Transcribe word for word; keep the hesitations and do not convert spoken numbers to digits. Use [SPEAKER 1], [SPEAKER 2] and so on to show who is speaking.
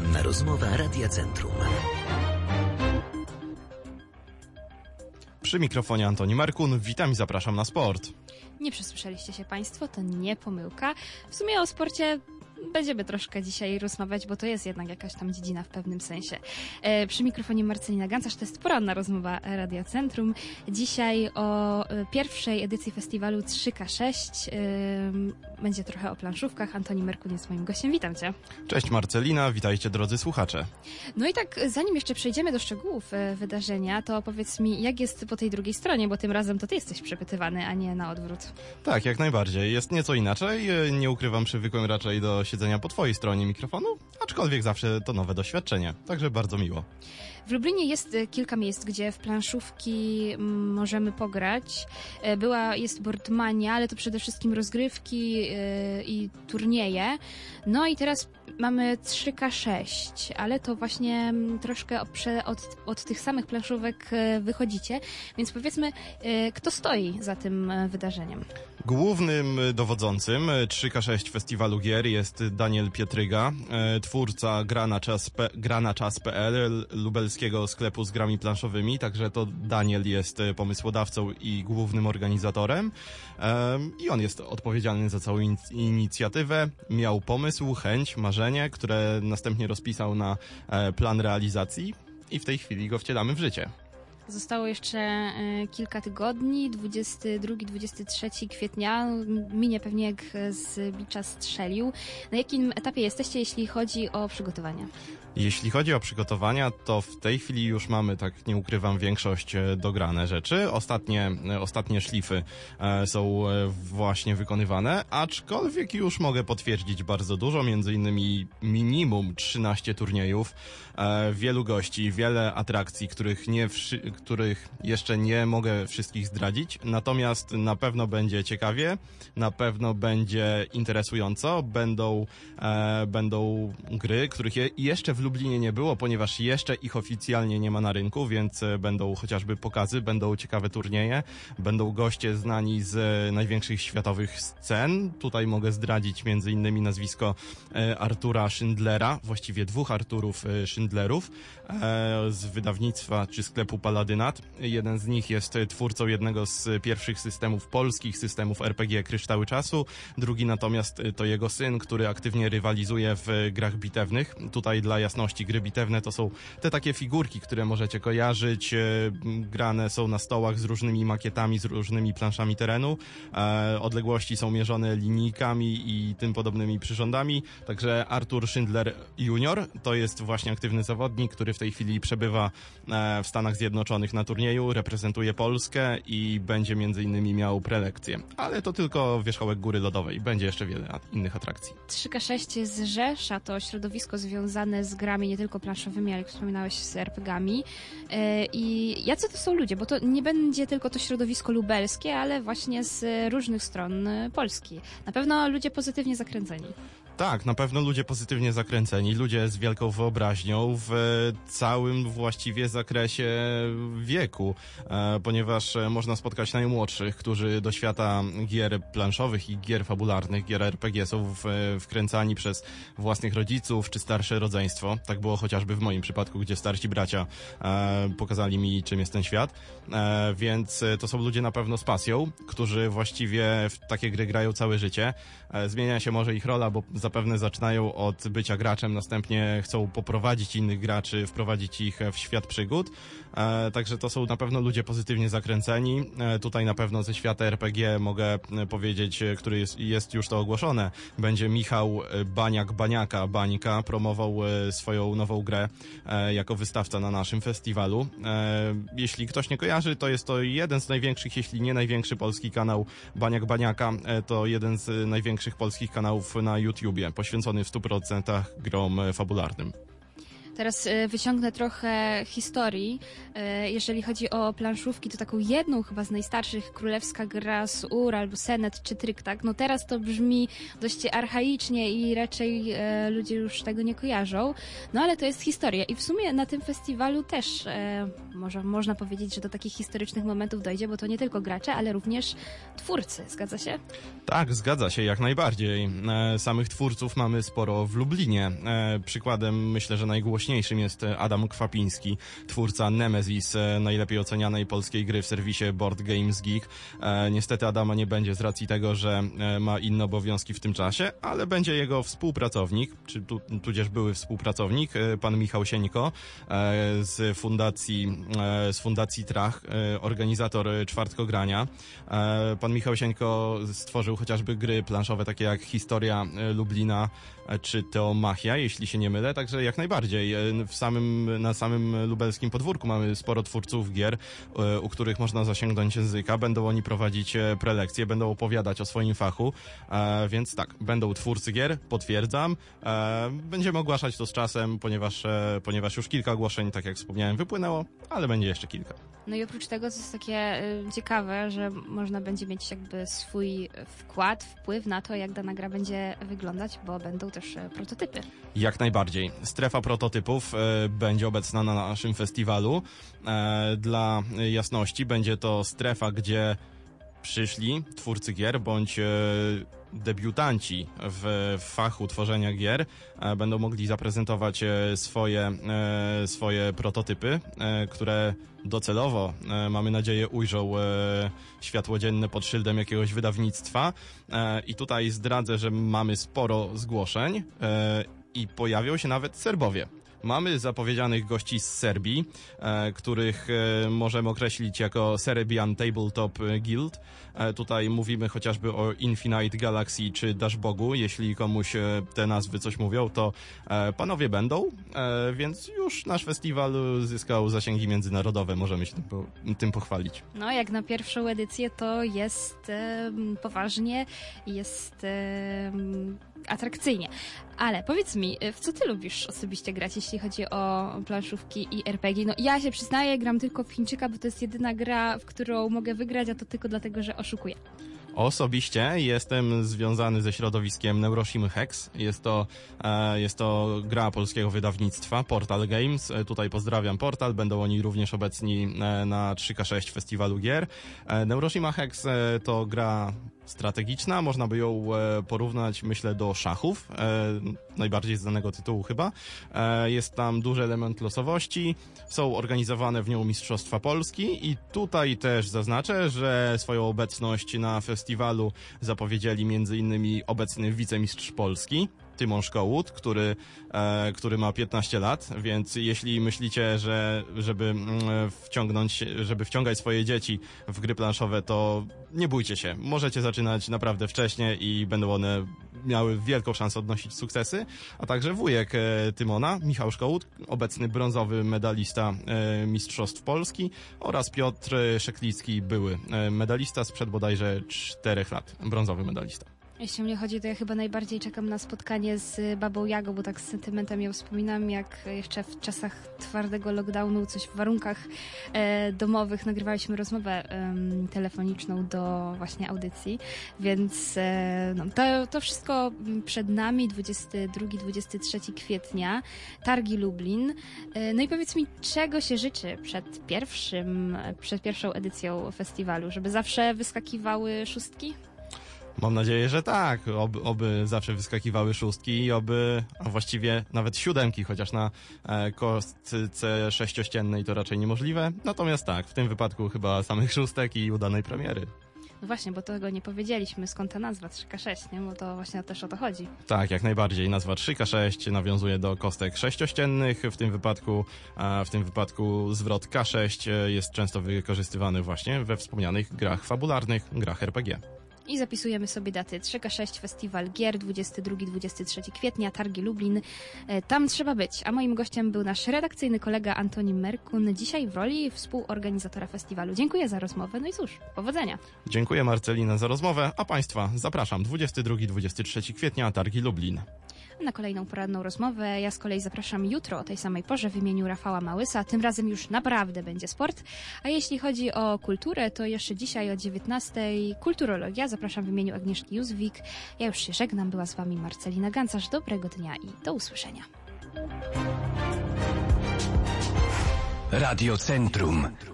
[SPEAKER 1] Poranna rozmowa Radia Centrum.
[SPEAKER 2] Przy mikrofonie Antoni Merkun. Witam i zapraszam na sport.
[SPEAKER 3] Nie przesłyszeliście się Państwo, to nie pomyłka. W sumie o sporcie będziemy troszkę dzisiaj rozmawiać, bo to jest jednak jakaś tam dziedzina w pewnym sensie. E, przy mikrofonie Marcelina Gancarz, to jest poranna rozmowa Radia Centrum. Dzisiaj o e, pierwszej edycji festiwalu trzy K sześć. E, będzie trochę o planszówkach. Antoni Merkun jest moim gościem. Witam Cię.
[SPEAKER 2] Cześć Marcelina, witajcie drodzy słuchacze.
[SPEAKER 3] No i tak, zanim jeszcze przejdziemy do szczegółów e, wydarzenia, to powiedz mi, jak jest po tej drugiej stronie, bo tym razem to Ty jesteś przepytywany, a nie na odwrót.
[SPEAKER 2] Tak, jak najbardziej. Jest nieco inaczej. Nie ukrywam, przywykłem raczej do siedzenia po Twojej stronie mikrofonu, aczkolwiek zawsze to nowe doświadczenie, także bardzo miło.
[SPEAKER 3] W Lublinie jest kilka miejsc, gdzie w planszówki możemy pograć. Była, jest Boardmania, ale to przede wszystkim rozgrywki yy, i turnieje. No i teraz mamy trzy K sześć, ale to właśnie troszkę od, od tych samych planszówek wychodzicie. Więc powiedzmy, yy, kto stoi za tym wydarzeniem?
[SPEAKER 2] Głównym dowodzącym trzy K sześć Festiwalu Gier jest Daniel Pietryga, twórca gra na czas kropka pe el, lubelskiego sklepu z grami planszowymi, także to Daniel jest pomysłodawcą i głównym organizatorem i on jest odpowiedzialny za całą inicjatywę. Miał pomysł, chęć, marzenie, które następnie rozpisał na plan realizacji i w tej chwili go wcielamy w życie.
[SPEAKER 3] Zostało jeszcze y, kilka tygodni, dwudziestego drugiego dwudziestego trzeciego kwietnia, minie pewnie jak z bicza strzelił. Na jakim etapie jesteście, jeśli chodzi o przygotowania?
[SPEAKER 2] Jeśli chodzi o przygotowania, to w tej chwili już mamy, tak nie ukrywam, większość dograne rzeczy. Ostatnie, ostatnie szlify e, są właśnie wykonywane, aczkolwiek już mogę potwierdzić bardzo dużo, między innymi minimum trzynaście turniejów, e, wielu gości, wiele atrakcji, których, nie wszy, których jeszcze nie mogę wszystkich zdradzić, natomiast na pewno będzie ciekawie, na pewno będzie interesująco, będą, e, będą gry, których je, jeszcze w Lublinie nie było, ponieważ jeszcze ich oficjalnie nie ma na rynku, więc będą chociażby pokazy, będą ciekawe turnieje, będą goście znani z największych światowych scen. Tutaj mogę zdradzić między innymi nazwisko Artura Schindlera, właściwie dwóch Arturów Schindlerów z wydawnictwa czy sklepu Paladynat. Jeden z nich jest twórcą jednego z pierwszych systemów polskich, systemów er pe gie Kryształy Czasu, drugi natomiast to jego syn, który aktywnie rywalizuje w grach bitewnych. Tutaj dla jasności, gry bitewne to są te takie figurki, które możecie kojarzyć, grane są na stołach z różnymi makietami, z różnymi planszami terenu, odległości są mierzone linijkami i tym podobnymi przyrządami, także Artur Schindler junior to jest właśnie aktywny zawodnik, który w tej chwili przebywa w Stanach Zjednoczonych na turnieju, reprezentuje Polskę i będzie między innymi miał prelekcje, ale to tylko wierzchołek góry lodowej, będzie jeszcze wiele innych atrakcji.
[SPEAKER 3] trzy K sześć zrzesza to środowisko związane z grami nie tylko planszowymi, ale jak wspominałeś, z er pe gami. I jacy to są ludzie? Bo to nie będzie tylko to środowisko lubelskie, ale właśnie z różnych stron Polski. Na pewno ludzie pozytywnie zakręceni.
[SPEAKER 2] Tak, na pewno ludzie pozytywnie zakręceni, ludzie z wielką wyobraźnią w całym właściwie zakresie wieku, e, ponieważ można spotkać najmłodszych, którzy do świata gier planszowych i gier fabularnych, gier er pe gie są w, wkręcani przez własnych rodziców czy starsze rodzeństwo. Tak było chociażby w moim przypadku, gdzie starsi bracia e, pokazali mi, czym jest ten świat, e, więc to są ludzie na pewno z pasją, którzy właściwie w takie gry grają całe życie. E, zmienia się może ich rola, bo zapewne zaczynają od bycia graczem, następnie chcą poprowadzić innych graczy, wprowadzić ich w świat przygód. E, także to są na pewno ludzie pozytywnie zakręceni. E, tutaj na pewno ze świata er pe gie mogę powiedzieć, który jest, jest już to ogłoszone. Będzie Michał Baniak-Baniaka, Bańka, promował e, swoją nową grę e, jako wystawca na naszym festiwalu. E, jeśli ktoś nie kojarzy, to jest to jeden z największych, jeśli nie największy polski kanał Baniak-Baniaka. E, to jeden z największych polskich kanałów na YouTubie, poświęcony w stu procentach grom fabularnym.
[SPEAKER 3] Teraz e, wyciągnę trochę historii. E, jeżeli chodzi o planszówki, to taką jedną chyba z najstarszych, Królewska Gra z Ur, albo Senet czy Tryk-tak. No teraz to brzmi dość archaicznie i raczej e, ludzie już tego nie kojarzą. No ale to jest historia i w sumie na tym festiwalu też e, może, można powiedzieć, że do takich historycznych momentów dojdzie, bo to nie tylko gracze, ale również twórcy. Zgadza się?
[SPEAKER 2] Tak, zgadza się, jak najbardziej. E, samych twórców mamy sporo w Lublinie. E, przykładem, myślę, że najgłośniejszym jest Adam Kwapiński, twórca Nemesis, e, najlepiej ocenianej polskiej gry w serwisie Board Games Geek. E, niestety Adama nie będzie z racji tego, że e, ma inne obowiązki w tym czasie, ale będzie jego współpracownik, czy tu, tudzież były współpracownik, e, pan Michał Sieńko e, z fundacji, e, z fundacji Trach, e, organizator Czwartkogrania. E, pan Michał Sieńko stworzył chociażby gry planszowe takie jak Historia Lublina czy Teomachia, jeśli się nie mylę, także jak najbardziej. W samym, na samym lubelskim podwórku mamy sporo twórców gier, u których można zasięgnąć języka. Będą oni prowadzić prelekcje, będą opowiadać o swoim fachu, więc tak, będą twórcy gier, potwierdzam. Będziemy ogłaszać to z czasem, ponieważ, ponieważ już kilka ogłoszeń, tak jak wspomniałem, wypłynęło, ale będzie jeszcze kilka.
[SPEAKER 3] No i oprócz tego to jest takie y, ciekawe, że można będzie mieć jakby swój wkład, wpływ na to, jak dana gra będzie wyglądać, bo będą też y, prototypy.
[SPEAKER 2] Jak najbardziej. Strefa prototypów y, będzie obecna na naszym festiwalu. E, dla jasności będzie to strefa, gdzie przyszli twórcy gier bądź y, debiutanci w fachu tworzenia gier e, będą mogli zaprezentować e, swoje, e, swoje prototypy, e, które docelowo, e, mamy nadzieję, ujrzą e, światło dzienne pod szyldem jakiegoś wydawnictwa. E, I tutaj zdradzę, że mamy sporo zgłoszeń e, i pojawią się nawet Serbowie. Mamy zapowiedzianych gości z Serbii, e, których e, możemy określić jako Serbian Tabletop Guild. E, tutaj mówimy chociażby o Infinite Galaxy czy Dashbogu. Jeśli komuś e, te nazwy coś mówią, to e, panowie będą, e, więc już nasz festiwal zyskał zasięgi międzynarodowe. Możemy się tym, po, tym pochwalić.
[SPEAKER 3] No, jak na pierwszą edycję to jest e, poważnie, jest e, atrakcyjnie. Ale powiedz mi, w co ty lubisz osobiście grać, jeśli chodzi o planszówki i er pe gie? No ja się przyznaję, gram tylko w Chińczyka, bo to jest jedyna gra, w którą mogę wygrać, a to tylko dlatego, że oszukuję.
[SPEAKER 2] Osobiście jestem związany ze środowiskiem Neuroshima Hex. Jest to, e, jest to gra polskiego wydawnictwa Portal Games. E, tutaj pozdrawiam Portal. Będą oni również obecni e, na trzy ka sześć Festiwalu Gier. E, Neuroshima Hex e, to gra strategiczna. Można by ją e, porównać, myślę, do szachów. E, najbardziej znanego tytułu chyba. E, jest tam duży element losowości. Są organizowane w nią Mistrzostwa Polski i tutaj też zaznaczę, że swoją obecność na festiwalu zapowiedzieli między innymi obecny wicemistrz Polski, Tymon Szkołut, który, e, który ma piętnaście lat, więc jeśli myślicie, że żeby mm, wciągnąć, żeby wciągać swoje dzieci w gry planszowe, to nie bójcie się. Możecie zaczynać naprawdę wcześnie i będą one miały wielką szansę odnosić sukcesy, a także wujek e, Tymona, Michał Szkołut, obecny brązowy medalista e, Mistrzostw Polski, oraz Piotr Szeklicki, były e, medalista sprzed bodajże czterech lat, brązowy medalista.
[SPEAKER 3] Jeśli o mnie chodzi, to ja chyba najbardziej czekam na spotkanie z Babą Jagą, bo tak z sentymentem ją wspominam, jak jeszcze w czasach twardego lockdownu, coś w warunkach e, domowych nagrywaliśmy rozmowę e, telefoniczną do właśnie audycji, więc e, no, to, to wszystko przed nami, dwudziestego drugiego do dwudziestego trzeciego kwietnia, Targi Lublin. E, no i powiedz mi, czego się życzy przed pierwszym, przed pierwszą edycją festiwalu, żeby zawsze wyskakiwały szóstki?
[SPEAKER 2] Mam nadzieję, że tak. Oby, oby zawsze wyskakiwały szóstki i oby, a właściwie nawet siódemki, chociaż na e, kostce sześciościennej to raczej niemożliwe. Natomiast tak, w tym wypadku chyba samych szóstek i udanej premiery.
[SPEAKER 3] No właśnie, bo tego nie powiedzieliśmy, skąd ta nazwa trzy ka sześć, nie? Bo to właśnie też o to chodzi.
[SPEAKER 2] Tak, jak najbardziej. Nazwa trzy ka sześć nawiązuje do kostek sześciościennych. W tym wypadku, a w tym wypadku zwrot ka sześć jest często wykorzystywany właśnie we wspomnianych grach fabularnych, grach er pe gie.
[SPEAKER 3] I zapisujemy sobie daty. trzy ka sześć Festiwal Gier, dwudziestego drugiego do dwudziestego trzeciego kwietnia, Targi Lublin. Tam trzeba być. A moim gościem był nasz redakcyjny kolega Antoni Merkun, dzisiaj w roli współorganizatora festiwalu. Dziękuję za rozmowę, no i cóż, powodzenia.
[SPEAKER 2] Dziękuję Marcelina za rozmowę, a Państwa zapraszam dwudziestego drugiego do dwudziestego trzeciego kwietnia, Targi Lublin.
[SPEAKER 3] Na kolejną poradną rozmowę ja z kolei zapraszam jutro o tej samej porze w imieniu Rafała Małysa. Tym razem już naprawdę będzie sport. A jeśli chodzi o kulturę, to jeszcze dzisiaj o dziewiętnastej kulturologia. Zapraszam w imieniu Agnieszki Józwik. Ja już się żegnam. Była z wami Marcelina Gancarz. Dobrego dnia i do usłyszenia.
[SPEAKER 1] Radio Centrum.